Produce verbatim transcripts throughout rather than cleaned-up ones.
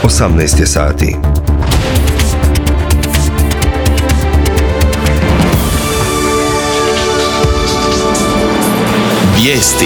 osamnaest je sati. Vijesti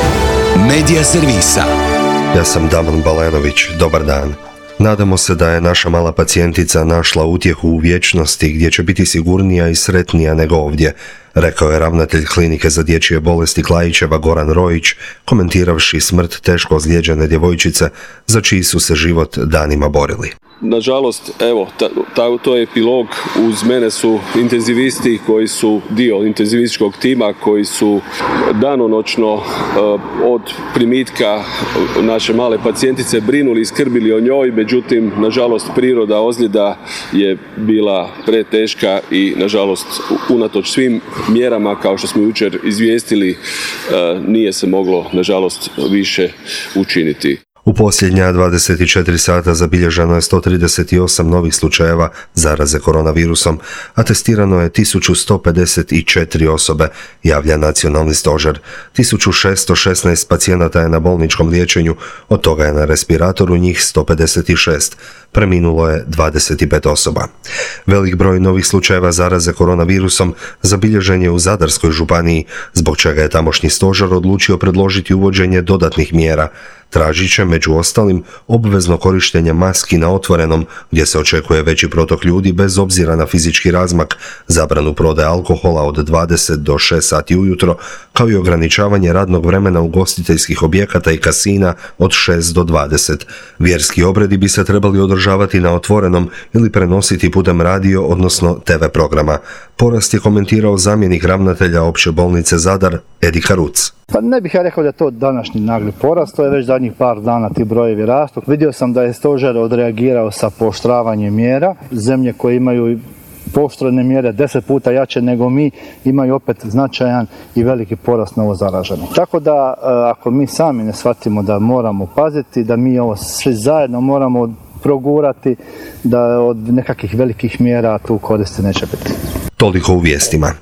Medija servisa. Ja sam Damon Balenović, dobar dan. Nadamo se da je naša mala pacijentica našla utjehu u vječnosti gdje će biti sigurnija i sretnija nego ovdje, rekao je ravnatelj klinike za dječje bolesti Klajićeva Goran Rojić, komentiravši smrt teško ozlijeđene djevojčice za čiji su se život danima borili. Nažalost, evo, ta, ta, to je epilog. Uz mene su intenzivisti koji su dio intenzivističkog tima, koji su danonoćno uh, od primitka naše male pacijentice brinuli i skrbili o njoj, međutim, nažalost, priroda ozljeda je bila preteška i, nažalost, unatoč svim mjerama, kao što smo jučer izvijestili, uh, nije se moglo, nažalost, više učiniti. U posljednja dvadeset četiri sata zabilježeno je sto trideset osam novih slučajeva zaraze koronavirusom, a testirano je tisuću sto pedeset četiri osobe, javlja nacionalni stožer. tisuću šesto šesnaest pacijenata je na bolničkom liječenju, od toga je na respiratoru njih sto pedeset šest. Preminulo je dvadeset pet osoba. Velik broj novih slučajeva zaraze koronavirusom zabilježen je u Zadarskoj županiji, zbog čega je tamošnji stožer odlučio predložiti uvođenje dodatnih mjera. Tražit će, među ostalim, obvezno korištenje maski na otvorenom, gdje se očekuje veći protok ljudi bez obzira na fizički razmak, zabranu prodaje alkohola od dvadeset do šest sati ujutro, kao i ograničavanje radnog vremena ugostiteljskih objekata i kasina od šest do dvadeset. Vjerski obredi bi se trebali održavati na otvorenom ili prenositi putem radio, odnosno te ve programa. Porast je komentirao zamjenik ravnatelja Opće bolnice Zadar, Edi Karuc. Pa ne bih ja rekao da je to današnji nagli porast, to je već zadnjih par dana ti brojevi rastu. Vidio sam da je stožer odreagirao sa pooštravanjem mjera. Zemlje koje imaju pooštrene mjere deset puta jače nego mi imaju opet značajan i veliki porast novozaraženih. Tako da ako mi sami ne shvatimo da moramo paziti, da mi ovo svi zajedno moramo progurati, da od nekakvih velikih mjera tu koristi neće biti. Toliko u vijestima.